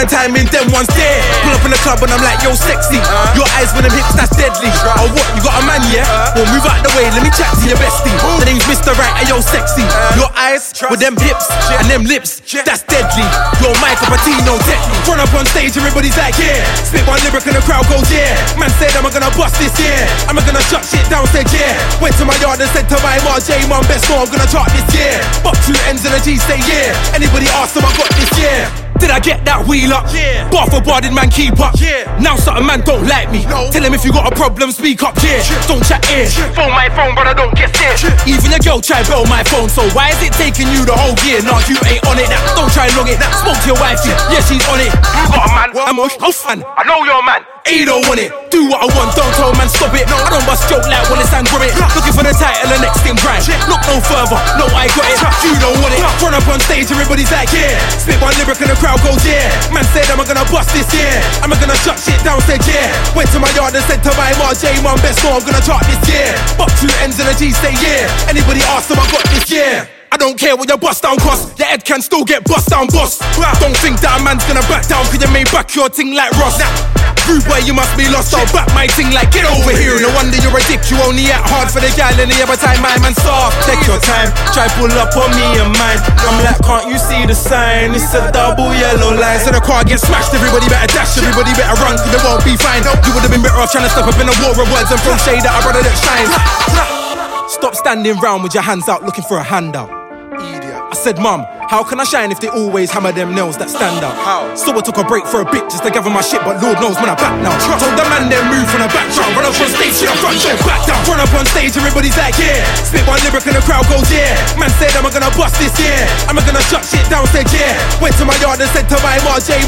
man timing, them ones there. Pull up in the club and I'm like, yo, sexy. Your eyes with them hips, that's deadly. Oh, what, you got a man, yeah? Well, move out the way, let me chat to your bestie. The name's Mr. Right, and yo, sexy. Your eyes with them hips and them lips, that's deadly. Your Michael Patino, deadly. Run up on stage, everybody's like, yeah. Spit one lyric and the crowd goes, yeah. Man said, I'm gonna bust this, yeah. I'm gonna shut shit down, said, yeah. Went to my yard and said to my J Mom, best song, I'm gonna chart this, yeah. Buck 2 N's and a G, say, yeah. Anybody ask them, I got this, yeah. Did I get that wheel up? Yeah. Bar for bar, did man keep up? Yeah. Now certain man don't like me. No. Tell him if you got a problem, speak up, yeah. Don't chat here. Phone my phone, but I don't get scared. Even your girl try bell my phone, so why is it taking you the whole year? Nah, you ain't on it now. Don't try long it now. Spoke to your wife, yeah, she's on it. You got a man, I'm a fan. I know you're a man. He don't want it. Do what I want, don't tell man stop it. I don't bust joke like when it's angry. Looking for the title, the next thing grind. Look no further, no I got it. You don't want it. Run up on stage, everybody's like, yeah. Spit one lyric and the crowd goes, yeah. Man said, I'm gonna bust this, yeah. I'm gonna shut shit down, said, yeah. Went to my yard and said to my J Mom, best song, I'm gonna chart this, yeah. Buck 2 N's and a G, say, yeah. Anybody ask them, I got this, yeah. I don't care what your bust down cost. Your head can still get bust down, boss. Don't think that a man's gonna back down, cause you may back your ting like Ross. Rude boy, you must be lost. I'll back my ting like get over here. No wonder you're a dick. You only act hard for the gal and the other time my man soft. Take your time, try pull up on me and mine. I'm like, can't you see the sign? It's a double yellow line. So the car gets smashed. Everybody better dash. Everybody better run, cause it won't be fine. You would've been better off trying to step up in a war of words and throw shade at a brother that shines. Stop standing round with your hands out looking for a handout. I said, Mum, how can I shine if they always hammer them nails that stand out? How? So I took a break for a bit just to gather my shit, but Lord knows when I back now. Told the man then move from the background. Run up on stage to the front, then back down. Run up on stage, everybody's like, yeah. Spit one lyric and the crowd goes, yeah. Man said, I'm gonna bust this, yeah. I'm gonna shut shit down, said, yeah. Went to my yard and said to my J